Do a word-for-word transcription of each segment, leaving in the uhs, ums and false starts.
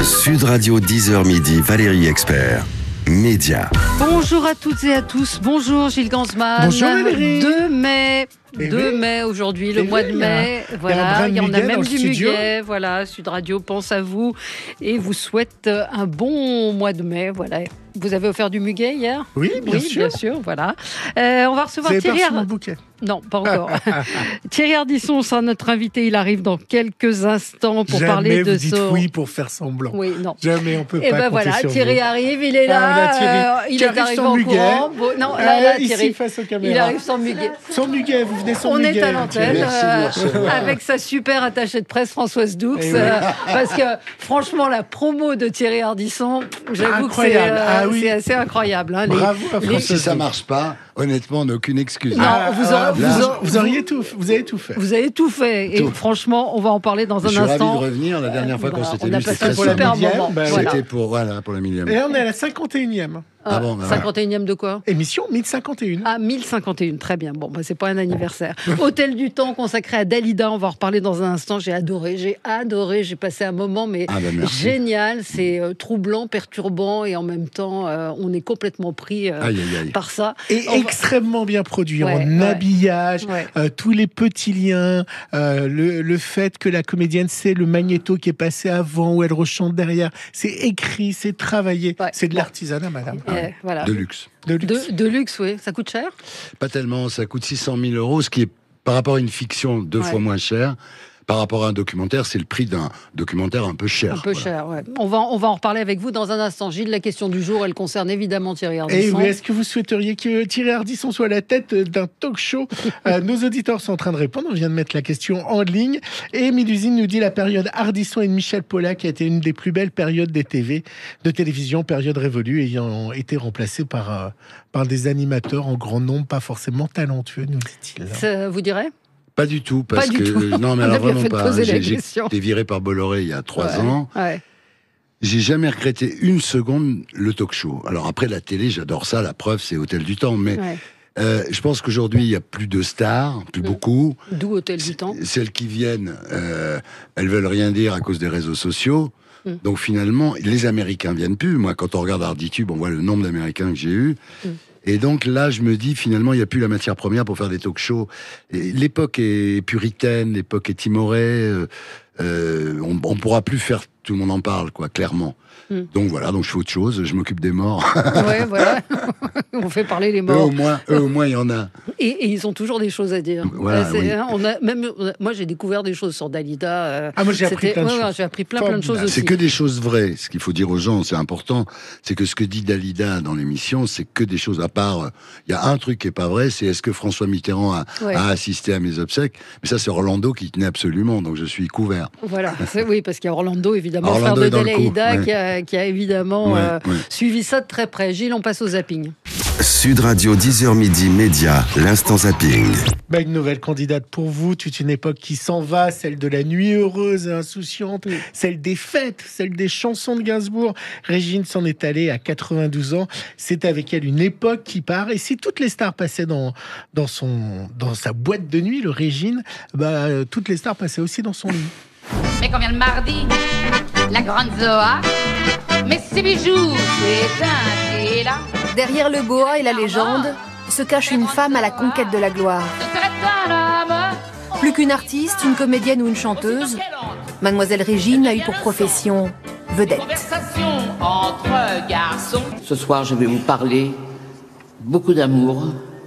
Sud Radio dix heures midi, Valérie Expert. Média. Bonjour à toutes et à tous. Bonjour Gilles Gansman. Bonjour Valérie. deux mai. Et deux oui. mai aujourd'hui, le Et mois oui, de mai. il y a- Voilà, il il y y a un en brin a de muguet même dans le du studio. muguet. Voilà, Sud Radio pense à vous et vous souhaite un bon mois de mai. Voilà. Vous avez offert du muguet hier ? Oui, bien oui, sûr. bien sûr. Voilà. Euh, on va Vous recevoir avez Thierry. perçu Ar- mon bouquet. Non, pas encore. Thierry Ardisson sera notre invité. Il arrive dans quelques instants pour Jamais parler vous de dites son. oui pour faire semblant. Oui, non. Jamais on peut Et pas ben compter voilà, sur Thierry vous. arrive, il est là, Ah, voilà, Thierry. euh, il Qui est arrive arrivé sans en muguet. courant. Bon, non, Euh, là, là, ici, Thierry, face aux il caméras. arrive sans muguet. Sans muguet, vous venez sans On muguet. est à l'antenne Merci. euh, avec sa super attachée de presse Françoise Doux, Eh oui. euh, parce que franchement la promo de Thierry Ardisson, j'avoue que c'est, Incroyable. euh, Ah oui. c'est assez incroyable. Hein, les- Bravo à les- François. Si ça marche pas, honnêtement, on n'a aucune excuse. Non, Ah, vous ah, aurez- vous, vous aurez- vous auriez tout, vous avez tout fait. Vous avez tout fait et Tout. franchement on va en parler dans Je un suis ravi instant. de revenir. La dernière fois qu'on Voilà, s'était on a vu, passé c'était un très pour la super millième, moment. bah, Voilà. C'était pour, voilà, pour la millième. Et on est à la cinquante et unième. Ah bon, bah, cinquante et unième de quoi ? Émission mille cinquante et un. Ah, mille cinquante et un, très bien. Bon, bah, c'est pas un anniversaire. Hôtel du Temps consacré à Dalida, on va en reparler dans un instant. J'ai adoré, j'ai adoré, j'ai passé un moment mais Ah, bah, merci. génial. C'est euh, troublant, perturbant et en même temps, euh, on est complètement pris euh, Aïe, aïe, aïe. par ça. Et On va- extrêmement bien produit, Ouais, en ouais. habillage, Ouais. euh, tous les petits liens, euh, le, le fait que la comédienne sait le magnéto qui est passé avant, où elle rechante derrière, c'est écrit, c'est travaillé, Ouais. c'est de l'artisanat, madame. Euh, voilà. De luxe. De luxe. De, de luxe, oui. Ça coûte cher ? Pas tellement, ça coûte six cent mille euros, ce qui est par rapport à une fiction deux Ouais. fois moins cher. Par rapport à un documentaire, c'est le prix d'un documentaire un peu cher. Un peu voilà. cher, ouais. On va, on va en reparler avec vous dans un instant. Gilles, la question du jour, elle concerne évidemment Thierry Et Ardisson. oui, est-ce que vous souhaiteriez que Thierry Ardisson soit à la tête d'un talk show ? Euh, Nos auditeurs sont en train de répondre. On vient de mettre la question en ligne. Et Mélusine nous dit la période Ardisson et de Michel Pollack a été une des plus belles périodes des T V, de télévision, période révolue, ayant été remplacée par, euh, par des animateurs en grand nombre, pas forcément talentueux, nous dit-il. Ça vous dirait ? Pas du tout, parce Pas du que tout. non, mais On a alors bien vraiment fait de pas. poser la J'ai j'ai question. été viré par Bolloré il y a trois Ouais. ans. Ouais. J'ai jamais regretté une seconde le talk show. Alors après la télé, j'adore ça. La preuve, c'est Hôtel du Temps. Mais Ouais. euh, je pense qu'aujourd'hui, il y a plus de stars, plus Mm. beaucoup. D'où Hôtel du Temps. Celles qui viennent, euh, elles veulent rien dire à cause des réseaux sociaux. Mm. Donc finalement, les Américains viennent plus. Moi, quand on regarde Harditube, on voit le nombre d'Américains que j'ai eu. Mm. Et donc là, je me dis, finalement, il n'y a plus la matière première pour faire des talk-shows. Et l'époque est puritaine, l'époque est timorée. Euh, euh, on ne pourra plus faire, tout le monde en parle, quoi, clairement. Mm. Donc voilà, donc je fais autre chose, je m'occupe des morts. Ouais, voilà. On fait parler les eux, morts. au moins, eux, au moins, il y en a. Et, et ils ont toujours des choses à dire. Voilà, Là, c'est- oui. hein, on a même, on a- moi, j'ai découvert des choses sur Dalida. euh, Ah, moi, j'ai appris c'était- plein de ouais, ouais, choses. j'ai appris plein, plein de choses Formidable. aussi. C'est que des choses vraies. Ce qu'il faut dire aux gens, c'est important, c'est que ce que dit Dalida dans l'émission, c'est que des choses à part. Il y a un truc qui est pas vrai, c'est est-ce que François Mitterrand a, Ouais. a assisté à mes obsèques. Mais ça, c'est Orlando qui tenait absolument, donc je suis couvert. Voilà, c'est- oui, parce qu'il y a Orlando, évidemment, Orlando frère est de dans le coup, Dalida, ouais. qui, a, qui a évidemment Ouais, euh, ouais. suivi ça de très près. Gilles, on passe au zapping. Sud Radio dix heures midi, Média, l'instant zapping. Bah, une nouvelle candidate pour vous, toute une époque qui s'en va, celle de la nuit heureuse et insouciante, Oui. celle des fêtes, celle des chansons de Gainsbourg. Régine s'en est allée à quatre-vingt-douze ans. C'est avec elle une époque qui part. Et si toutes les stars passaient dans, dans, son, dans sa boîte de nuit, le Régine, bah, euh, toutes les stars passaient aussi dans son lit. Mais quand vient le mardi, la grande Zoa, mais ses bijoux, c'est un et là. Derrière le boa et la légende se cache une femme à la conquête de la gloire. Ce serait un homme. Plus qu'une artiste, une comédienne ou une chanteuse, Mademoiselle Régine a eu pour profession vedette. Conversation entre garçons. Ce soir, je vais vous parler beaucoup d'amour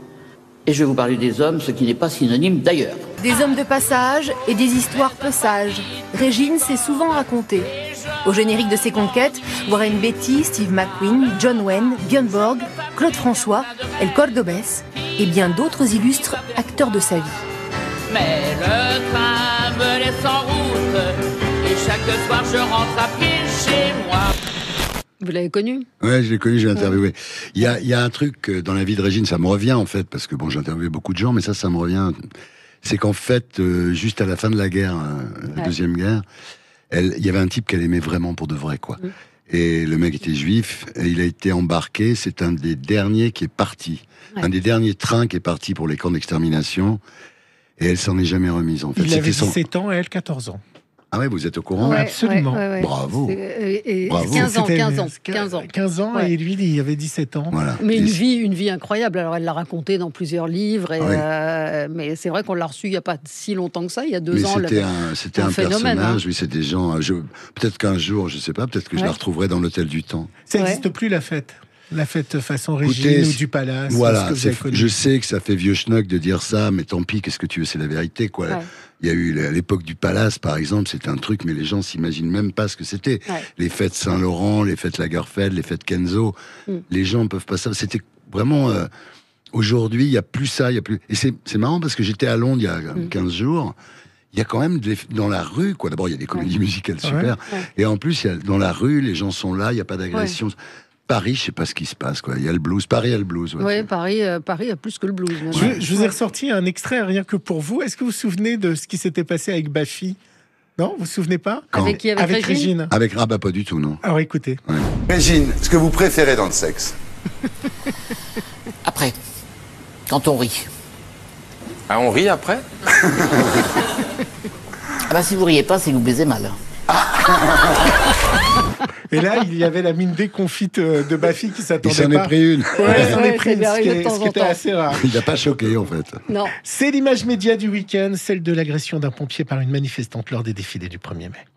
et je vais vous parler des hommes, ce qui n'est pas synonyme d'ailleurs. Des hommes de passage et des histoires peu sages. Régine s'est souvent racontée. Au générique de ses conquêtes, Warren Beatty, Steve McQueen, John Wayne, Björn Borg, Claude François, El Cordobès et bien d'autres illustres acteurs de sa vie. Mais le train me laisse en route et chaque soir je rentre à pied chez moi. Vous l'avez connu ? Ouais, je l'ai connu, j'ai interviewé. Il y a, il y a un truc euh, dans la vie de Régine, ça me revient en fait, parce que bon, j'ai interviewé beaucoup de gens, mais ça, ça me revient. C'est qu'en fait, euh, juste à la fin de la guerre, euh, la Ouais. deuxième guerre, elle, il y avait un type qu'elle aimait vraiment pour de vrai, quoi. Mm. Et le mec était juif, et il a été embarqué, c'est un des derniers qui est parti. Ouais. Un des derniers trains qui est parti pour les camps d'extermination, et elle s'en est jamais remise, en fait. Il avait C'était son... dix-sept ans et elle quatorze ans. Ah ouais, vous êtes au courant? Ouais. Absolument. ouais, ouais. Bravo. C'est- Et, et Bravo. quinze ans, C'était- quinze ans, quinze ans. quinze ans, Ouais. et lui, il avait dix-sept ans. Voilà. Mais Et une c'est- vie, une vie incroyable. Alors elle l'a raconté dans plusieurs livres. Et Ah oui. euh, mais c'est vrai qu'on l'a reçu il n'y a pas si longtemps que ça, il y a deux Mais ans. c'était le- un, c'était un un phénomène, personnage, hein. oui, c'est des gens. Je, peut-être qu'un jour, je sais pas, peut-être que je Ouais. la retrouverai dans l'hôtel du temps. Ça Ouais. n'existe plus, la fête. La fête façon Régine Écoutez, ou du Palace. ce Voilà, que vous c'est- avez connu. je sais que ça fait vieux schnock de dire ça, mais tant pis, qu'est-ce que tu veux, c'est la vérité, quoi. Ouais. Il y a eu à l'époque du Palace, par exemple, c'était un truc, mais les gens s'imaginent même pas ce que c'était. Ouais. Les fêtes Saint-Laurent, les fêtes Lagerfeld, les fêtes Kenzo, Mm. les gens peuvent pas ça. C'était vraiment. euh, Aujourd'hui, il y a plus ça, il y a plus. Et c'est c'est marrant parce que j'étais à Londres il y a Mm. quinze jours. Il y a quand même des- dans la rue, quoi. D'abord, il y a des comédies musicales super, Ouais. et en plus, il y a, dans la rue, les gens sont là, il n'y a pas d'agression. Paris, je sais pas ce qui se passe, quoi. Il y a le blues. Paris a le blues. ouais. Ouais, Paris, euh, Paris a plus que le blues. même. Je, je vous ai ressorti un extrait rien que pour vous. Est-ce que vous vous souvenez de ce qui s'était passé avec Baffy? Non, vous vous souvenez pas? Quand Avec qui? Avec, Avec Régine, Régine. Avec ah bah pas du tout, non. Alors écoutez. Régine, ce que vous préférez dans le sexe? Après, quand on rit. Ah, on rit après? Ah bah si vous riez pas, c'est que vous baisez mal. Et là, il y avait la mine déconfite euh, de Baffy qui Il s'attendait s'en pas. est pris une. Ouais, il s'en Ouais, est pris ça une, lui ce arrive qui, de est- temps ce qui en était temps. assez rare. Il n'a pas choqué, en fait. Non. C'est l'image média du week-end, celle de l'agression d'un pompier par une manifestante lors des défilés du premier mai.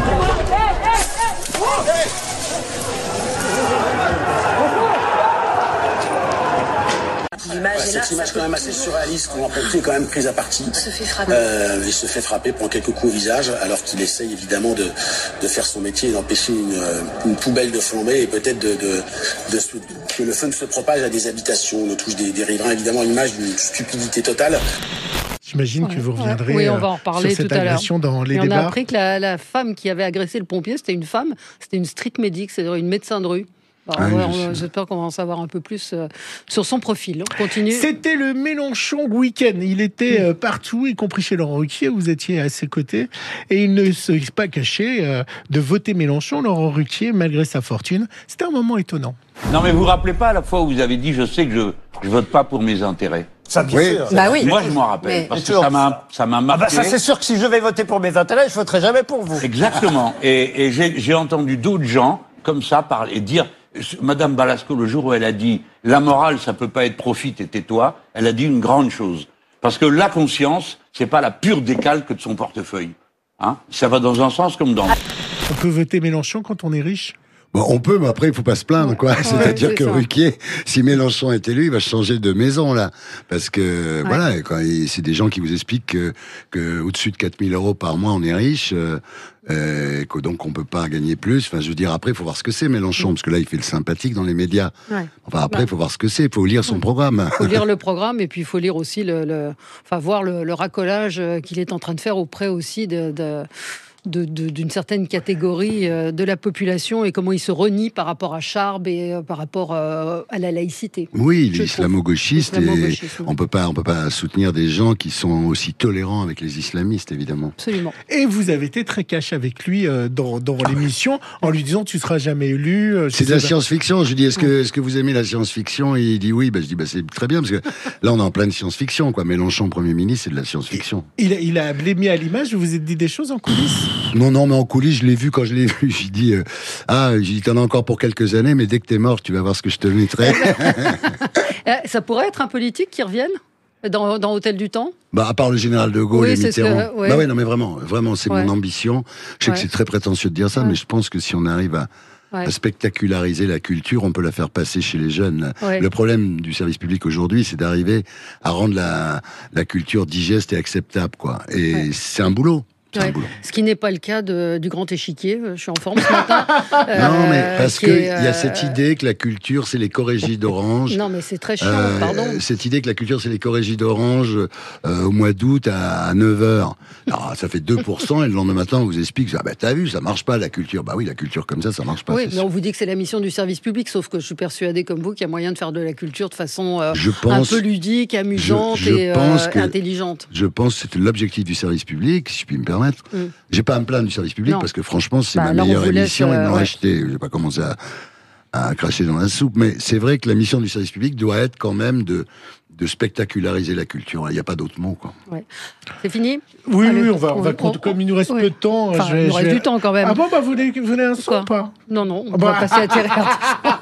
L'image est là. Cette image quand même assez surréaliste où un pompier est quand même pris à partie. Il se fait frapper. Euh, il se fait frapper, prend quelques coups au visage, alors qu'il essaye évidemment de, de faire son métier et d'empêcher une, une poubelle de flamber et peut-être de, de, de, de- que le feu ne se propage à des habitations. On touche des, des riverains, évidemment, l'image d'une stupidité totale. J'imagine que vous Ouais. reviendrez Oui, on euh, va en reparler sur cette tout à l'heure. agression dans les Et on a débats. appris que la, la femme qui avait agressé le pompier, c'était une femme, c'était une street medic, c'est-à-dire une médecin de rue. Alors, Ah oui, on va- je on- sais. J'espère qu'on va en savoir un peu plus euh, sur son profil. On continue. C'était le Mélenchon week-end. Il était euh, partout, y compris chez Laurent Ruquier. Vous étiez à ses côtés. Et il ne s'est pas caché euh, de voter Mélenchon, Laurent Ruquier, malgré sa fortune. C'était un moment étonnant. Non, mais vous vous rappelez pas à la fois où vous avez dit je sais que je je vote pas pour mes intérêts. Ça, bien Oui. sûr. Bah oui. Moi, je m'en rappelle Mais- parce que toujours. ça m'a ça m'a Ah marqué. bah ça, c'est sûr que si je vais voter pour mes intérêts, je voterai jamais pour vous. Exactement. Et, et j'ai j'ai entendu d'autres gens comme ça parler, dire. Madame Balasco, le jour où elle a dit la morale, ça peut pas être profite et tais-toi, elle a dit une grande chose. Parce que la conscience, c'est pas la pure décalque de son portefeuille. Hein, ça va dans un sens comme dans l'autre. On peut voter Mélenchon quand on est riche? Bon, on peut, mais après, il faut pas se plaindre, quoi. C'est-à-dire c'est que ça. Ruquier, si Mélenchon est élu, il va changer de maison, là. Parce que, voilà, quand il- c'est des gens qui vous expliquent que, que au-dessus de quatre mille euros par mois, on est riche, euh, euh, que donc on peut pas gagner plus. Enfin, je veux dire, après, il faut voir ce que c'est, Mélenchon, parce que là, il fait le sympathique dans les médias. Ouais. Enfin, après, il Bah. faut voir ce que c'est, il faut lire son programme. Il faut lire le programme et puis il faut lire aussi le, le- enfin voir le, le racolage euh, qu'il est en train de faire auprès aussi de, de- de- de- d'une certaine catégorie euh, de la population et comment il se renie par rapport à Charb et euh, par rapport euh, à la laïcité. Oui, il Je est islamo-gauchiste et Islamo-gauchisme. on peut pas, on peut pas soutenir des gens qui sont aussi tolérants avec les islamistes, évidemment. Absolument. Et vous avez été très cash avec lui euh, dans, dans l'émission en lui disant tu seras jamais élu. euh, je C'est de sais la pas. science-fiction. Je lui dis, est-ce que, est-ce que vous aimez la science-fiction? Et il dit oui. Bah, je dis, bah, c'est très bien, parce que là, on est en pleine science-fiction, quoi. Mélenchon, Premier ministre, c'est de la science-fiction. Il a, il a blémé à l'image. Vous vous êtes dit des choses en coulisses? Non, non, mais en coulisses, je l'ai vu quand je l'ai vu. J'ai dit, euh, ah, j'ai dit, t'en as encore pour quelques années, mais dès que t'es mort, tu vas voir ce que je te mettrai. Euh, Ça pourrait être un politique qui revienne dans, dans Hôtel du Temps. Bah, à part le général de Gaulle Oui, et c'est ce Mitterrand. que- ouais. Bah ouais, non, mais vraiment, vraiment, c'est Ouais. mon ambition. Je sais Ouais. que c'est très prétentieux de dire ça, Ouais. mais je pense que si on arrive à, Ouais. à spectaculariser la culture, on peut la faire passer chez les jeunes. Ouais. Le problème du service public aujourd'hui, c'est d'arriver à rendre la, la culture digeste et acceptable, quoi. Et Ouais. c'est un boulot. C'est Ouais. un boulot. Ce qui n'est pas le cas de- du Grand Échiquier. Je suis en forme ce matin. Non, mais Euh, parce qui qu'il est, y a euh, cette idée que la culture, c'est les corrégies d'orange. Non, mais c'est très chiant, Euh, pardon. Cette idée que la culture, c'est les corrégies d'orange euh, au mois d'août à, à neuf heures. Alors, ça fait deux pour cent et le lendemain matin, on vous explique, ah bah t'as vu, ça marche pas la culture. Bah oui, la culture comme ça, ça marche pas. Oui, c'est mais sûr. on vous dit que c'est la mission du service public, sauf que je suis persuadée comme vous qu'il y a moyen de faire de la culture de façon euh, Je un pense, peu ludique, amusante je et pense euh, que- intelligente. je pense que c'était l'objectif du service public, si je puis me permettre. Mm. J'ai pas à me plaindre du service public Non. parce que franchement, c'est Bah, ma alors, on meilleure vous laisse, émission. Ils me l'ont euh, ouais. acheté. J'ai pas commencé à, à cracher dans la soupe. Mais c'est vrai que la mission du service public doit être quand même de, de spectaculariser la culture. Il n'y a pas d'autre mot, quoi. Ouais. C'est fini ? Oui, Allez, oui, on va, on va on- comme il nous reste oui. peu de temps. Enfin, je vais- il nous je reste vais- du temps quand même. Ah bon, bah vous voulez, vous voulez un son Quoi ou pas? Non, non, on Bah. va passer à Thierry Ardisson.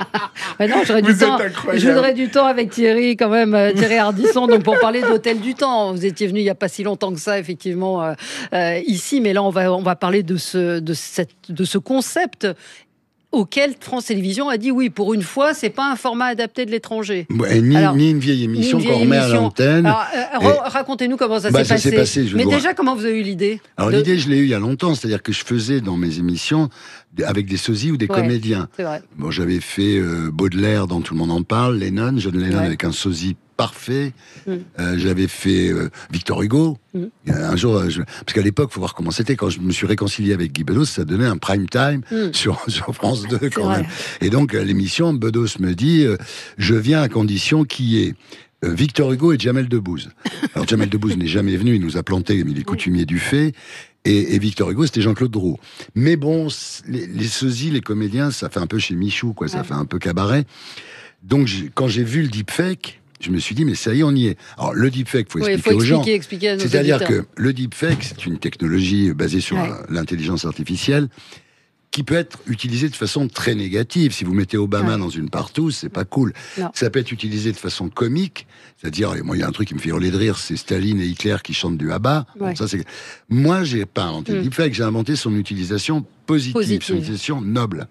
Mais non, j'aurais Vous du êtes temps. incroyable. Je voudrais du temps avec Thierry, quand même, euh, Thierry Ardisson, donc pour parler d'Hôtel du Temps. Vous étiez venu il n'y a pas si longtemps que ça, effectivement, euh, euh, ici, mais là, on va, on va parler de ce, de cette, de ce concept auquel France Télévisions a dit oui, pour une fois, c'est pas un format adapté de l'étranger. Ouais, ni, Alors, ni une vieille émission Ni une qu'on vieille remet à émission. l'antenne. Alors, euh, Et- ra- racontez-nous comment ça Bah, s'est ça passé. s'est passé, je vais Mais vous déjà, comment vous avez eu l'idée Alors de- l'idée, je l'ai eue il y a longtemps, c'est-à-dire que je faisais dans mes émissions des- avec des sosies ou des Ouais, comédiens. C'est vrai. Bon, j'avais fait euh, Baudelaire, dont tout le monde en parle, Lennon, John Lennon Ouais. avec un sosie parfait. Mm. Euh, j'avais fait euh, Victor Hugo. Mm. Il y a Un jour, euh, je- parce qu'à l'époque, faut voir comment c'était. Quand je me suis réconcilié avec Guy Bedos, ça donnait un prime time Mm. sur, sur France deux quand vrai. même. Et donc à l'émission, Bedos me dit, euh, je viens à condition qu'il y ait euh, Victor Hugo et Jamel Debbouze. Alors Jamel Debbouze n'est jamais venu, il nous a planté, mais il est coutumier du fait. Et, et Victor Hugo, c'était Jean-Claude Drouot. Mais bon, c- les, les sosies, les comédiens, ça fait un peu chez Michou, quoi. Ça Ouais. fait un peu cabaret. Donc, j'ai- quand j'ai vu le deepfake, je me suis dit, mais ça y est, on y est. Alors, le deepfake, faut Oui, il expliquer faut aux gens. expliquer, expliquer à nos C'est-à-dire auditeurs. que le deepfake, c'est une technologie basée sur Ouais. euh, l'intelligence artificielle qui peut être utilisée de façon très négative. Si vous mettez Obama Ouais. dans une partouze, c'est pas cool. Non. Ça peut être utilisé de façon comique, c'est-à-dire, moi, il y a un truc qui me fait hurler de rire, c'est Staline et Hitler qui chantent du Abba. Bon, Ouais. ça, c'est... Moi, j'ai pas inventé le Mm. deepfake, j'ai inventé son utilisation positive, Positive. son utilisation noble.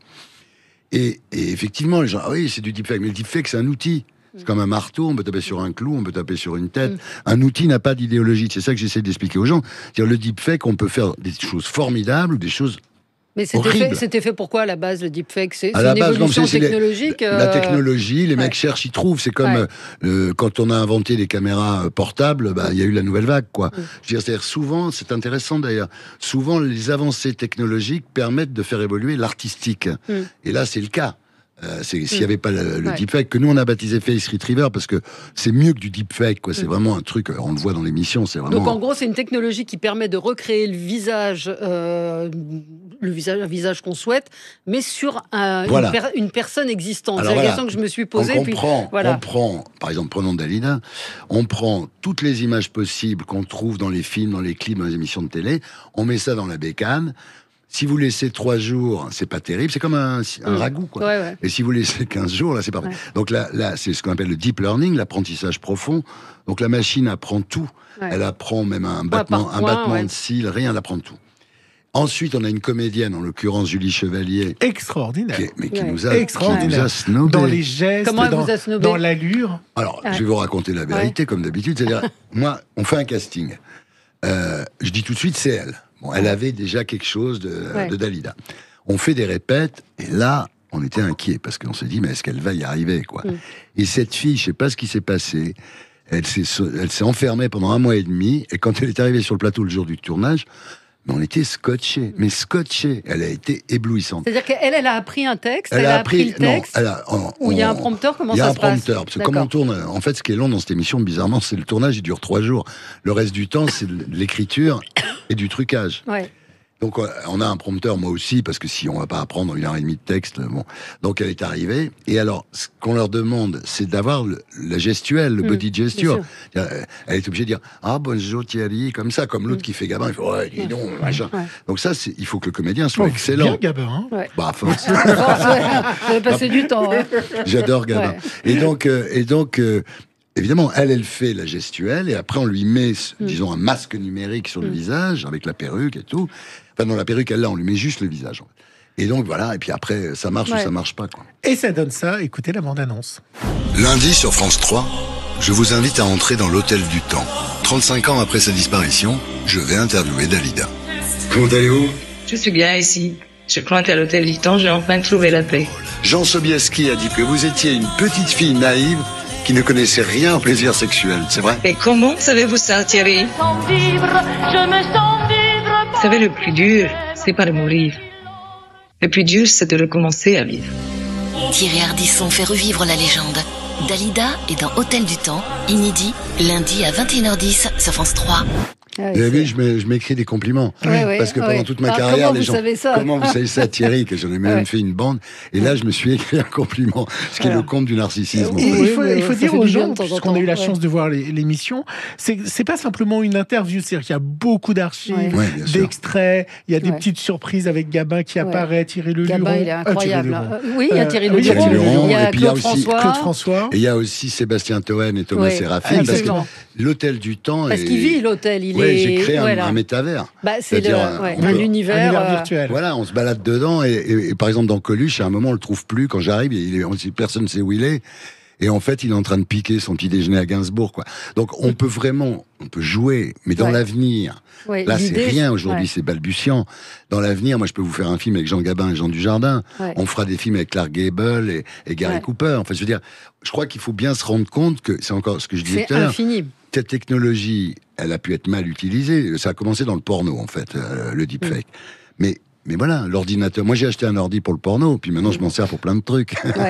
Et, et effectivement, les gens, ah oui, c'est du deepfake, mais le deepfake, c'est un outil. C'est comme un marteau, on peut taper sur un clou, on peut taper sur une tête. Mm. Un outil n'a pas d'idéologie. C'est ça que j'essaie d'expliquer aux gens. C'est-à-dire, le deepfake, on peut faire des choses formidables ou des choses. Mais c'était horrible. fait, c'était fait pourquoi à la base, le deepfake? C'est À c'est la une base, non, évolution c'est- c'est les- technologique La euh, technologie, les mecs ouais. cherchent, ils trouvent. C'est comme Ouais. euh, euh, quand on a inventé les caméras euh, portables, bah, il y a eu la nouvelle vague, quoi. Mm. Je veux dire, c'est-à-dire, souvent, c'est intéressant d'ailleurs, souvent les avancées technologiques permettent de faire évoluer l'artistique. Mm. Et là, c'est le cas. Euh, c'est- S'il Mm. n'y avait pas le, le Ouais. deepfake, que nous on a baptisé Face Retriever, parce que c'est mieux que du deepfake, quoi. C'est Mm. vraiment un truc, on le voit dans l'émission, c'est vraiment. Donc en gros, c'est une technologie qui permet de recréer le visage, euh, le visage, un visage qu'on souhaite, mais sur un- Voilà. une, per- une personne existante. Alors C'est la voilà. question que je me suis On posée. puis comprend, voilà. on prend, par exemple, prenons Dalida, on prend toutes les images possibles qu'on trouve dans les films, dans les clips, dans les émissions de télé, on met ça dans la bécane. Si vous laissez trois jours, c'est pas terrible, c'est comme un, un Mm. ragoût, quoi. Ouais, ouais. Et si vous laissez quinze jours, là, c'est parfait. Ouais. Donc là, là c'est ce qu'on appelle le deep learning, l'apprentissage profond. Donc la machine apprend tout. Ouais. Elle apprend même un Point battement, par un point, battement ouais. de cils, rien, elle apprend tout. Ensuite, on a une comédienne, en l'occurrence Julie Chevalier, Extraordinaire. qui, est- mais qui Ouais. nous a, qui Extraordinaire. nous a snobé. Dans les gestes, Comment elle dans, vous a snobé dans l'allure. Alors, Ouais. je vais vous raconter la vérité, comme d'habitude. C'est-à-dire, moi, on fait un casting. Euh, je dis tout de suite, c'est elle. Bon, elle avait déjà quelque chose de, Ouais. de Dalida. On fait des répètes, et là, on était inquiets, parce qu'on s'est dit, mais est-ce qu'elle va y arriver, quoi. Mm. Et cette fille, je sais pas ce qui s'est passé, elle s'est, elle s'est enfermée pendant un mois et demi, et quand elle est arrivée sur le plateau le jour du tournage, mais on était scotchés, mais scotchés. Elle a été éblouissante. C'est-à-dire qu'elle, elle a appris un texte, elle, a appris, le texte, non, elle a- on- ou il y a un on- prompteur, comment il y a ça un se passe? prompteur, parce que D'accord. comme on tourne, en fait, ce qui est long dans cette émission, bizarrement, c'est le tournage, il dure trois jours. Le reste du temps, c'est de l'écriture et du trucage. Ouais. Donc, on a un prompteur, moi aussi, parce que si on va pas apprendre une heure et demie de texte, bon. Donc, elle est arrivée. Et alors, ce qu'on leur demande, c'est d'avoir le, la gestuelle, le Mm, body gesture. bien Elle est obligée de dire, ah, bonjour Thierry, comme ça, comme l'autre Mm. qui fait gamin, il fait, ouais, dis donc, machin. Ouais. Donc ça, c'est, il faut que le comédien soit Oh, excellent. Bien Gabin. Hein. Ouais. Bah, à force. À force, ouais. Vous avez passé du temps. hein. J'adore Gabin. Ouais. Et donc, euh, et donc euh, évidemment, elle, elle fait la gestuelle, et après, on lui met, Mm. disons, un masque numérique sur le Mm. visage, avec la perruque et tout. Enfin, non, la perruque, elle, là, on lui met juste le visage. en fait. Et donc, voilà, et puis après, ça marche Ouais. ou ça marche pas, quoi. Et ça donne ça. Écoutez la bande-annonce. Lundi sur France trois, je vous invite à entrer dans l'Hôtel du Temps. trente-cinq ans après sa disparition, je vais interviewer Dalida. Comment allez-vous? Je suis bien ici. Je crois qu'à l'Hôtel du Temps, j'ai enfin trouvé la paix. Jean Sobieski a dit que vous étiez une petite fille naïve qui ne connaissait rien au plaisir sexuel, c'est vrai? Et comment savez-vous ça, Thierry? Vous savez, le plus dur, c'est pas de mourir. Le plus dur, c'est de recommencer à vivre. Thierry Ardisson fait revivre la légende. Dalida est dans Hôtel du Temps, inédit, lundi à vingt et une heures dix sur France trois. Ah, vous avez vu, je, m'é- je m'écris des compliments. Ouais, ouais, Parce que pendant ouais. toute ma Alors, carrière, comment les vous gens. savez ça Comment vous savez ça, Thierry? Que j'en ai même Ouais. fait une bande. Et là, je me suis écrit un compliment. Ce qui est le comble du narcissisme. Et il Oui, faut, mais il faut ça dire fait aux du bien gens, de temps en puisqu'on a temps, eu la ouais. chance de voir les- l'émission, c'est c'est pas simplement une interview, c'est-à-dire qu'il y a beaucoup d'archives, Ouais. Ouais, bien sûr. d'extraits, il y a des Ouais. petites surprises avec Gabin qui Ouais. apparaît, Thierry Leluron. Gabin, il est Euh, Thierry incroyable. Leluron. Euh, oui, il y a Thierry Euh, oui, il y a Leluron, Thierry Leluron, il y a et puis il y a Claude aussi François. Claude François. Et il y a aussi Sébastien Toen et Thomas Ouais, Séraphin. Parce que absolument. l'hôtel du temps. Parce est- qu'il vit l'hôtel, il Ouais, est. j'ai créé un, voilà. un métavers. Bah, c'est le, C'est-à-dire, ouais, on un peut- univers, Un univers euh, virtuel. Voilà, on se balade dedans et, et- et par exemple dans Coluche, à un moment on le trouve plus quand j'arrive, il est, on- personne ne sait où il est. Et en fait, il est en train de piquer son petit déjeuner à Gainsbourg, quoi. Donc, on peut vraiment, on peut jouer, mais dans Ouais. l'avenir. Ouais, Là, c'est l'idée, rien aujourd'hui, ouais. c'est balbutiant. Dans l'avenir, moi, je peux vous faire un film avec Jean Gabin et Jean Dujardin. Ouais. On fera des films avec Clark Gable et, et Gary Ouais. Cooper. Enfin, je veux dire, je crois qu'il faut bien se rendre compte que c'est encore ce que je disais C'est tout à l'heure. infini. Cette technologie, elle a pu être mal utilisée. Ça a commencé dans le porno, en fait, euh, le deepfake. Mais Mais voilà, l'ordinateur. Moi, j'ai acheté un ordi pour le porno, puis maintenant, je m'en sers pour plein de trucs. Ouais.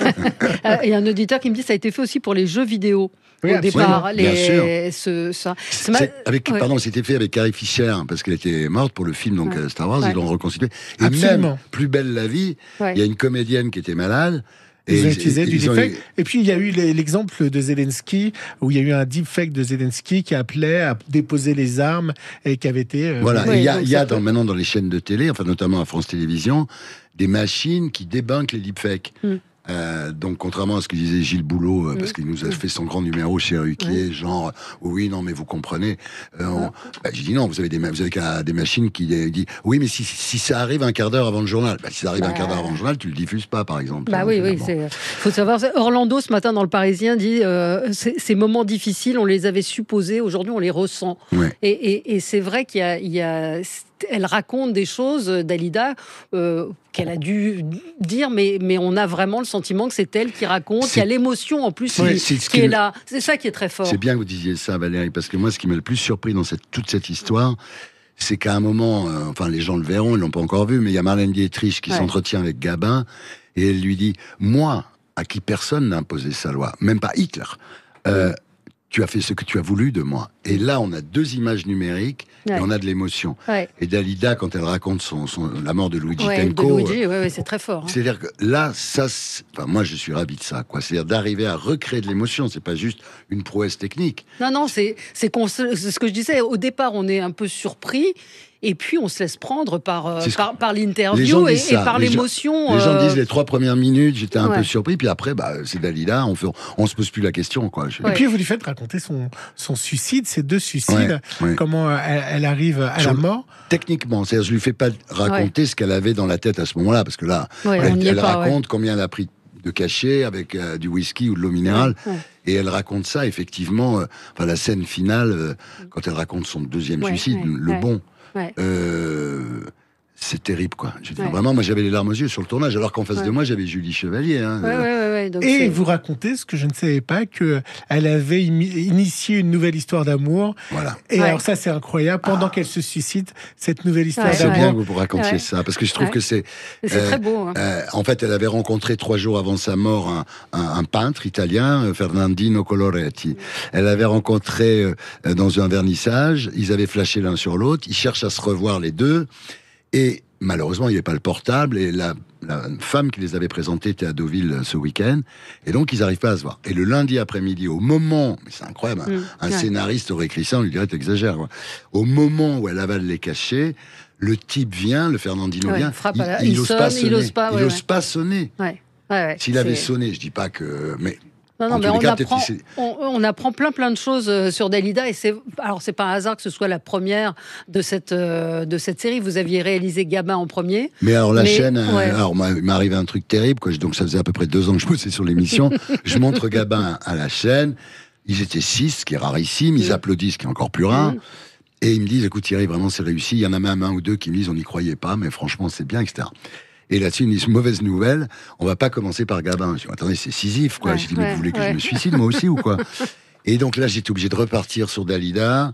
Euh, Il y a un auditeur qui me dit que ça a été fait aussi pour les jeux vidéo. Oui, au départ, absolument, bien sûr. les... ce, ça. Ce C'est- ma- avec, ouais. Pardon, c'était fait avec Carrie Fisher, parce qu'elle était morte pour le film donc Ouais. euh, Star Wars, Ouais. ils l'ont reconstitué. Et Absolument. même, Plus belle la vie, il Ouais. y a une comédienne qui était malade. Ils et ont utilisé du ils ont- deepfake. Et puis, il y a eu les- l'exemple de Zelensky, où il y a eu un deepfake de Zelensky qui appelait à déposer les armes et qui avait été... euh, Voilà, ouais, et il y a, donc il y a ça peut- dans, maintenant dans les chaînes de télé, enfin notamment à France Télévisions, des machines qui débunkent les deepfakes. Mm. Euh, donc, contrairement à ce que disait Gilles Boulot, euh, parce qu'il nous a fait son grand numéro chez Ruquier, genre, oui, non, mais vous comprenez. Euh, on- bah, j'ai dit non, vous avez des, ma- vous avez qu'à- des machines qui euh, disent, oui, mais si, si ça arrive un quart d'heure avant le journal, bah, si ça arrive un Bah. quart d'heure avant le journal, tu le diffuses pas, par exemple. Bah oui, oui, Bon. c'est. Faut savoir. c'est- Orlando ce matin dans le Parisien dit euh, ces, ces moments difficiles, on les avait supposés, aujourd'hui on les ressent. Ouais. Et, et- et c'est vrai qu'il y a, il y a- elle raconte des choses, Dalida, euh, qu'elle a dû dire, mais, mais on a vraiment le sentiment que c'est elle qui raconte. Il y a C'est- l'émotion en plus c'est- qui, c'est ce qui qui est me- là. C'est ça qui est très fort. C'est bien que vous disiez ça, Valérie, parce que moi, ce qui m'a le plus surpris dans cette, toute cette histoire, c'est qu'à un moment, euh, enfin, les gens le verront, ils l'ont pas encore vu, mais il y a Marlène Dietrich qui Ouais. s'entretient avec Gabin, et elle lui dit, moi, à qui personne n'a imposé sa loi, même pas Hitler, euh, tu as fait ce que tu as voulu de moi. Et là, on a deux images numériques, Ouais. et on a de l'émotion. Ouais. Et Dalida, quand elle raconte son, son- la mort de Luigi Ouais, de Tenco, Luigi, ouais, ouais, c'est très fort. hein. c'est-à-dire que là, ça, c'est- enfin, moi, je suis ravi de ça, quoi. C'est-à-dire d'arriver à recréer de l'émotion. C'est pas juste une prouesse technique. Non, non, c'est c'est qu'on se- c'est ce que je disais. Au départ, on est un peu surpris. Et puis, on se laisse prendre par, euh, C'est ce par, par Les gens l'interview et, disent et ça. par Les gens- l'émotion. Les gens euh, disent les trois premières minutes, j'étais un ouais. peu surpris, puis après, bah, c'est Dalida, on, fait, on se pose plus la question, quoi. Je- Et puis, vous lui faites raconter son, son suicide, ses deux suicides, Ouais, ouais. comment euh, elle, elle arrive à Sur la le- mort. Techniquement, c'est-à-dire, je lui fais pas raconter ce qu'elle avait dans la tête à ce moment-là, parce que là, Ouais, on elle, n'y est elle pas, raconte combien elle a pris de cachet avec euh, du whisky ou de l'eau minérale, et elle raconte ça, effectivement, euh, enfin, la scène finale, euh, quand elle raconte son deuxième Ouais, suicide, ouais, le ouais. bon. Ouais. Euh, c'est terrible, quoi. Je veux dire, Ouais. vraiment, moi, j'avais les larmes aux yeux sur le tournage, alors qu'en face Ouais. de moi, j'avais Julie Chevalier. Hein, Ouais, euh, ouais, ouais, ouais, donc Et c'est- vous racontez ce que je ne savais pas, que elle avait imi- initié une nouvelle histoire d'amour. Voilà. Et Ouais. alors ça, c'est incroyable. Pendant qu'elle se suicide, cette nouvelle histoire Ouais, C'est d'amour. bien que vous racontiez Ouais. ça, parce que je trouve Ouais. que c'est... c'est euh, très beau. hein. Euh, en fait, elle avait rencontré trois jours avant sa mort un, un- un peintre italien, euh, Fernandino Coloretti. Elle avait rencontré euh, dans un vernissage, ils avaient flashé l'un sur l'autre, ils cherchent à se revoir les deux, et malheureusement, il n'y avait pas le portable, et la, la femme qui les avait présentés était à Deauville euh, ce week-end, et donc ils n'arrivent pas à se voir. Et le lundi après-midi, au moment, mais c'est incroyable, hein, Mmh, un ouais. scénariste aurait écrit ça, on lui dirait t'exagères, quoi. Au moment où elle avale les cachets, le type vient, le Fernandino Ouais, vient, frappe il, à la- il il ose sonne, pas il sonner. ose pas, ouais, il ose ouais. pas sonner. Ouais. Ouais, ouais, S'il avait c'est- sonné, je dis pas que, mais Non, non, en mais tous les on, cas, peut-être apprend, qu'il s'est- on, on apprend plein plein de choses euh, sur Dalida et c'est alors c'est pas un hasard que ce soit la première de cette euh, de cette série. Vous aviez réalisé Gabin en premier. Mais alors la Mais, chaîne, euh, ouais. alors m'a- il m'est arrivé un truc terrible, quoi. Donc ça faisait à peu près deux ans que je bossais sur l'émission. Je montre Gabin à la chaîne. Ils étaient six, ce qui est rarissime. Ils Mm. applaudissent, ce qui est encore plus rare. Mm. Et ils me disent, écoute Thierry, vraiment c'est réussi. Il y en a même un ou deux qui me disent, on n'y croyait pas, mais franchement c'est bien, et cetera. Et là-dessus, ils me disent, mauvaise nouvelle, on va pas commencer par Gabin. Je dis, attendez, c'est Sisyphe, quoi. Ouais, J'ai dit, mais ouais, vous voulez que ouais. je me suicide, moi aussi, ou quoi? Et donc là, j'étais obligé de repartir sur Dalida.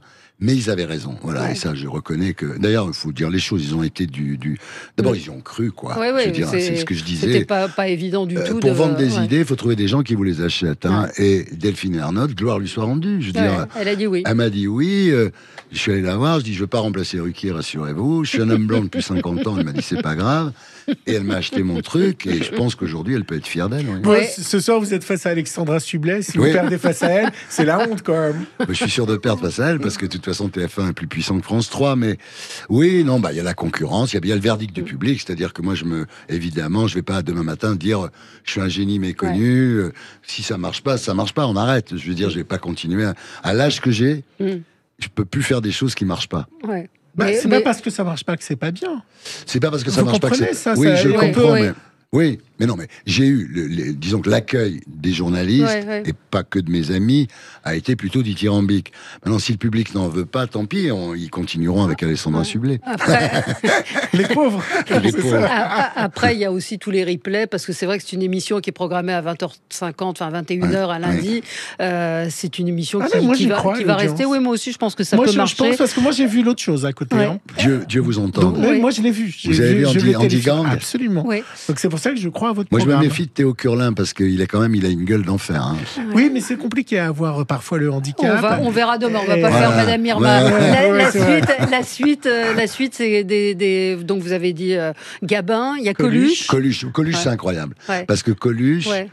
Mais ils avaient raison, voilà, Ouais. et ça, je reconnais que... D'ailleurs, il faut dire les choses, ils ont été du... du... D'abord, ils y ont cru, quoi. Ouais, ouais, je veux dire, c'est- c'est ce que je disais. C'était pas, pas évident du Euh, tout. pour de- vendre des ouais. idées, il faut trouver des gens qui vous les achètent. Hein. Et Delphine Ernotte, gloire lui soit rendue. Je veux Ouais, dire, elle a dit oui. elle m'a dit oui. euh, je suis allé la voir. Je dis, je veux pas remplacer Ruquier, rassurez-vous. Je suis un homme blanc depuis cinquante ans. Elle m'a dit, c'est pas grave. Et elle m'a acheté mon truc. Et je pense qu'aujourd'hui, elle peut être fière d'elle. Oui. Bon, c- Ce soir, vous êtes face à Alexandra Sublet. Si Oui. vous perdez face à elle, c'est la honte quand même. Je suis sûr de perdre face à elle parce que de toute façon T F un est plus puissant que France trois. Mais oui, non, bah il y a la concurrence, il y a bien le verdict du public, c'est-à-dire que moi je me, évidemment, je vais pas demain matin dire je suis un génie méconnu. euh, Si ça marche pas, ça marche pas, on arrête. Je veux dire, je vais pas continuer. À, à l'âge que j'ai, Mm. je peux plus faire des choses qui marchent pas. Ouais. Bah, Mais- c'est mais- pas parce que ça marche pas que c'est pas bien. C'est pas parce que ça Vous marche pas que comprenez c'est. ça, Oui, ça- je ouais, comprends, ouais. mais. Oui, mais non, mais j'ai eu, le, le- disons que l'accueil des journalistes, Ouais, ouais. et pas que de mes amis, a été plutôt dithyrambique. Maintenant, si le public n'en veut pas, tant pis, on- ils continueront avec Alessandra Sublet. Après, Les pauvres. Les C'est pauvres. ça. a- a- après, il y a aussi tous les replays, parce que c'est vrai que c'est une émission qui est programmée à vingt heures cinquante, enfin vingt et une heures à lundi. Euh, c'est une émission Ah, qui, mais moi, qui j'y va, crois, qui va l'audience. rester. Oui, moi aussi, je pense que ça moi, peut je, je marcher. pense parce que moi j'ai vu l'autre chose à côté. Ouais. hein. Dieu, Dieu vous entende. Donc, ouais, moi je l'ai vu. J'ai Vous avez vu je Andy- l'ai Andy téléphone. Gang Absolument. Oui. Donc c'est pour ça que je crois à votre Moi, je me programme. méfie de Théo Curlin parce qu'il est quand même, il a une gueule d'enfer. Hein. Oui, mais c'est compliqué à avoir euh, parfois le handicap. On, va, on verra demain, on va Et- pas Voilà. faire Madame Irma. Ouais. La, Ouais, la c'est vrai. suite, la suite, euh, la suite, c'est des, des. Donc vous avez dit euh, Gabin, il y a Coluche. Coluche, Coluche, Ouais. c'est incroyable. Ouais. Parce que Coluche, Ouais.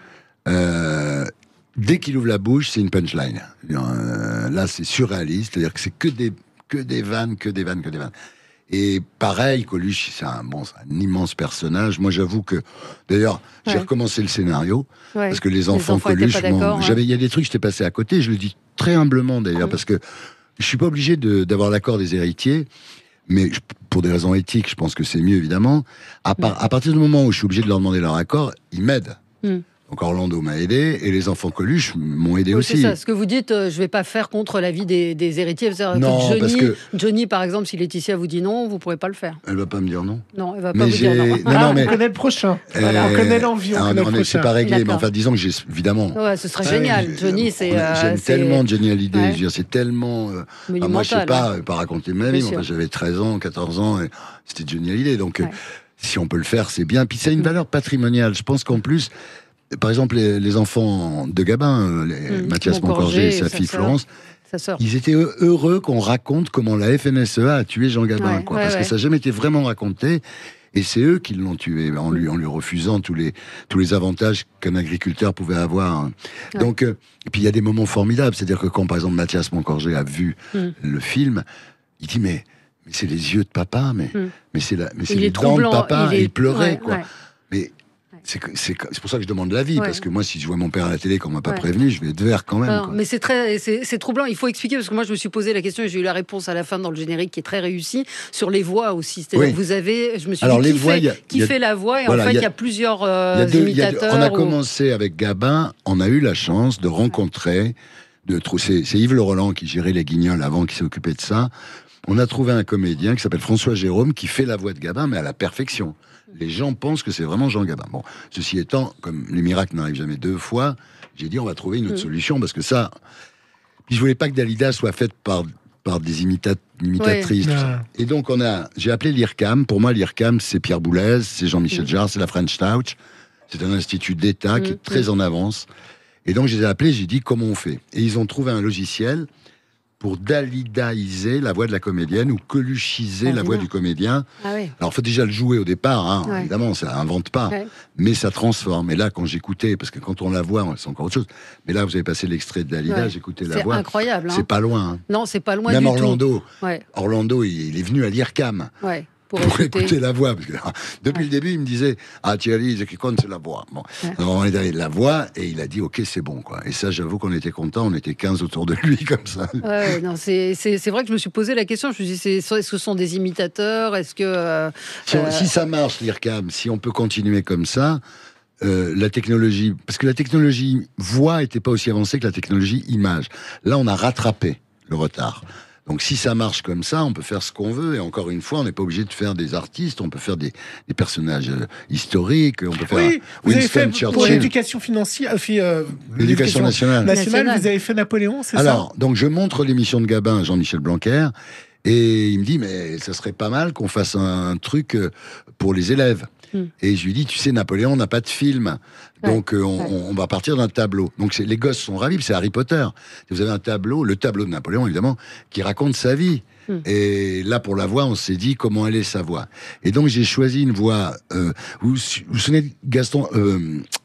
euh, dès qu'il ouvre la bouche, c'est une punchline. Euh, là, c'est surréaliste, c'est-à-dire que c'est que des, que des vannes, que des vannes, que des vannes. Et pareil, Coluche, c'est un, bon, c'est un immense personnage. Moi, j'avoue que, d'ailleurs, j'ai Ouais. recommencé le scénario Ouais. parce que les enfants, enfants étaient Coluche, pas bon, d'accord, ouais. j'avais, il y a des trucs, j'étais passé à côté. Je le dis très humblement d'ailleurs, Mm. parce que je suis pas obligé de, d'avoir l'accord des héritiers. Mais je- pour des raisons éthiques, je pense que c'est mieux, évidemment. À, par- à partir du moment où je suis obligé de leur demander leur accord, ils m'aident. Mm. Donc Orlando m'a aidé, et les enfants Coluche m'ont aidé Oui, aussi. c'est ça. Ce que vous dites, euh, je vais pas faire contre l'avis des, des héritiers. C'est-à-dire Non, que Johnny, parce que- Johnny, par exemple, si Laetitia vous dit non, vous pourrez pas le faire. Elle va pas me dire non. Non, elle va Mais pas vous dire j'ai- non. non, Ah, non, mais- on connaît le prochain. Voilà. On connaît l'envie, on Ah, connaît non, le mais c'est prochain. pas réglé, mais D'accord. enfin, disons que j'ai évidemment. Ouais, ce serait Ah, génial. j'ai- Johnny, c'est. on a- euh, J'aime c'est tellement Johnny Hallyday. Ouais. Je veux dire, c'est tellement. euh, enfin, moi, je sais monumental, pas, hein. euh, pas raconter ma Bien vie, mais sûr. enfin, j'avais treize ans, quatorze ans, et c'était Johnny Hallyday. Donc, euh, Ouais. si on peut le faire, c'est bien. Puis, ça a une valeur patrimoniale. Je pense qu'en plus, par exemple, les, les enfants de Gabin, euh, les, Mm. Mathias Moncorgé Moncorgé et sa et sa fille sœur. Florence, Sa sœur. ils étaient heu- heureux qu'on raconte comment la F N S E A a tué Jean Gabin, Ouais, quoi, ouais, parce ouais. que ça n'a jamais été vraiment raconté. Et c'est eux qui l'ont tué, en lui, en lui refusant tous les, tous les avantages qu'un agriculteur pouvait avoir. Ouais. Donc, euh, et puis il y a des moments formidables. C'est-à-dire que quand, par exemple, Mathias Moncorgé a vu Mm. le film, il dit, mais, mais c'est les yeux de papa, mais, Mm. mais c'est la, mais c'est Il les est dents de troublant, papa. il Et est- il pleurait, ouais, quoi. ouais. Mais c'est que- c'est que- c'est pour ça que je demande l'avis, Ouais. parce que moi, si je vois mon père à la télé qu'on m'a pas Ouais. prévenu, je vais être vert quand même. Non, quoi. mais c'est très, c'est c'est troublant. Il faut expliquer parce que moi je me suis posé la question et j'ai eu la réponse à la fin dans le générique qui est très réussi sur les voix aussi. C'est-à-dire Oui. que vous avez, je me suis Alors, dit les qui, voix, fait, il y a- qui il y a- fait la voix et voilà, en fait il il y y, a- a plusieurs Il y euh, a deux- il y a deux- imitateurs. on a ou- commencé avec Gabin, on a eu la chance de rencontrer, de trou- c'est c'est Yves Le Roland qui gérait les Guignols avant, qui s'est occupé de ça. On a trouvé un comédien qui s'appelle François Jérôme, qui fait la voix de Gabin, mais à la perfection. Les gens pensent que c'est vraiment Jean Gabin. Bon, ceci étant, comme les miracles n'arrivent jamais deux fois, j'ai dit on va trouver une autre Mm. solution, parce que ça... Puis je voulais pas que Dalida soit faite par par des imita- imitatrices. Ouais. tout ça. Et donc on a, j'ai appelé l'I R C A M. Pour moi, l'I R C A M, c'est Pierre Boulez, c'est Jean-Michel Mm. Jarre, c'est la French Touch. C'est un institut d'État qui Mm, est très en avance. Et donc, je les ai appelés, j'ai dit comment on fait. Et ils ont trouvé un logiciel pour dalidaïser la voix de la comédienne ou coluchiser la voix Ordinaire. du comédien. Ah oui. Alors, il faut déjà le jouer au départ, hein, Ouais. évidemment, ça invente pas, Ouais. mais ça transforme. Et là, quand j'écoutais, parce que quand on la voit, c'est encore autre chose, mais là, vous avez passé l'extrait de Dalida, Ouais. j'écoutais la C'est voix. incroyable. hein. C'est pas loin. hein. Non, c'est pas loin Même du Orlando, tout. Ouais, Orlando, il, il est venu à l'I R C A M. ouais. Pour, Pour écouter. écouter. la voix, parce que ah, depuis le début, il me disait ah Thierry, ce qui compte c'est la voix. Bon, Ouais. alors on est allé de la voix et il a dit ok c'est bon quoi. Et ça, j'avoue qu'on était content, on était quinze autour de lui comme ça. Ouais, ouais, non, c'est c'est- c'est vrai que je me suis posé la question. Je me suis dit, c'est- est-ce que ce sont des imitateurs? Est-ce que euh, Si, on- euh, si ça marche, l'I R C A M, si on peut continuer comme ça, euh, la technologie, parce que la technologie voix était pas aussi avancée que la technologie image. Là, on a rattrapé le retard. Donc si ça marche comme ça, on peut faire ce qu'on veut. Et encore une fois, on n'est pas obligé de faire des artistes, on peut faire des, des personnages euh, historiques, on peut faire Oui, vous avez fait Winston pour Churchill. l'éducation financière, euh, euh, L'éducation nationale. nationale. Nationale. Vous avez fait Napoléon, c'est ça? Alors, donc je montre l'émission de Gabin à Jean-Michel Blanquer, et il me dit, mais ça serait pas mal qu'on fasse un, un truc euh, pour les élèves. Mm. Et je lui dis, tu sais, Napoléon n'a pas de film, donc Ouais, euh, on, ouais. on va partir d'un tableau. Donc c'est- les gosses sont ravis, c'est Harry Potter. Vous avez un tableau, le tableau de Napoléon évidemment, qui raconte sa vie. Mm. Et là, pour la voix, on s'est dit comment elle est sa voix. Et donc j'ai choisi une voix. Euh, vous vous vous souvenez de Gaston, euh,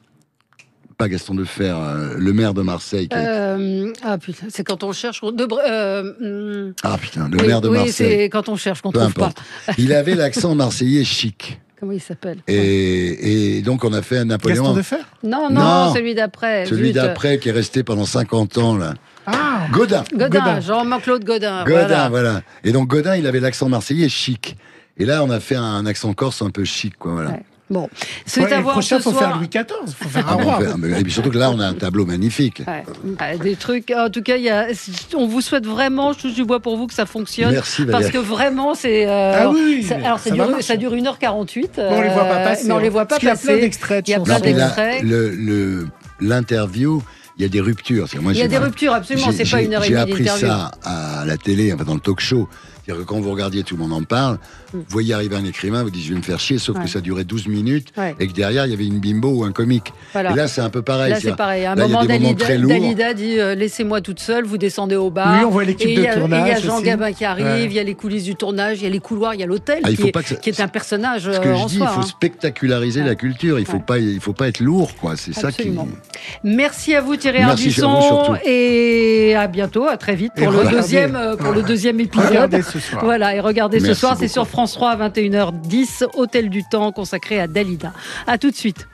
pas Gaston Defer, euh, le maire de Marseille. Qui est- Euh, ah putain, c'est quand on cherche. De, euh, hum, Ah putain, le oui, maire de oui, Marseille. c'est quand on cherche qu'on Peu trouve importe. pas. Il avait l'accent marseillais chic. Comment il s'appelle? Et, et donc on a fait un Napoléon. Gaston Defer? Non, non, Non. celui d'après. Celui Zut. d'après qui est resté pendant cinquante ans là. Ah, Godin. Godin, Godin. Jean-Claude Godin. Godin, voilà. voilà. Et donc Godin, il avait l'accent marseillais chic. Et là, on a fait un accent corse un peu chic, quoi. Voilà. Ouais. Bon, c'est Ouais, à le voir prochain, ce faut soir. faire Louis quatorze. Faut faire Ah, un bon, on roi. fait- mais- et puis surtout que là, on a un tableau magnifique. Ouais. Ouais, des trucs. En tout cas, il y a, on vous souhaite vraiment, je touche du bois pour vous, que ça fonctionne. Merci, Parce Valérie. que vraiment, c'est. euh, Ah oui, ça, mais alors, ça, ça va dure, marcher. ça dure une heure quarante-huit. Bon, on les voit pas euh, passer. Mais on les hein. voit pas Parce qu'il y a passer. plein d'extraits de Il y a chansons. plein Non, mais là, d'extraits. le, le, l'interview, il y a des ruptures. C'est- Moi, Il y a j'ai- des ruptures, absolument. j'ai- C'est pas j'ai- une heure et J'ai demie appris d'interview. ça à la télé, enfin dans le talk show. C'est-à-dire que quand vous regardiez, tout le monde en parle. Vous voyez arriver un écrivain, vous dites je vais me faire chier, sauf Ouais. que ça durait douze minutes Ouais. et que derrière il y avait une bimbo ou un comique. Voilà. Et là c'est un peu pareil. Là, c'est C'est-à-dire, pareil. À un là, il y a moment, des moments Dalida, très lourds. Dalida dit euh, laissez-moi toute seule, vous descendez au bar. Oui, on voit l'équipe Et il de y a- et tournage Il y a Jean aussi. Gabin qui arrive, Ouais. il y a les coulisses du tournage, il y a les couloirs, il y a l'hôtel Ah, il qui, faut est- pas que ça- qui est un personnage Ce que euh, je en dis, soi. il faut hein. spectaculariser Ouais. la culture. Il faut Ouais. pas, il faut pas être lourd, quoi. C'est ça qui. Absolument. Merci à vous Thierry Merci à vous, Ardisson surtout. et à bientôt, à très vite pour Et le regardez. deuxième euh, pour le deuxième épisode. Regardez ce soir. Voilà, et regardez ce Merci soir, c'est beaucoup. sur France trois à vingt et une heures dix, Hôtel du Temps consacré à Dalida. À tout de suite.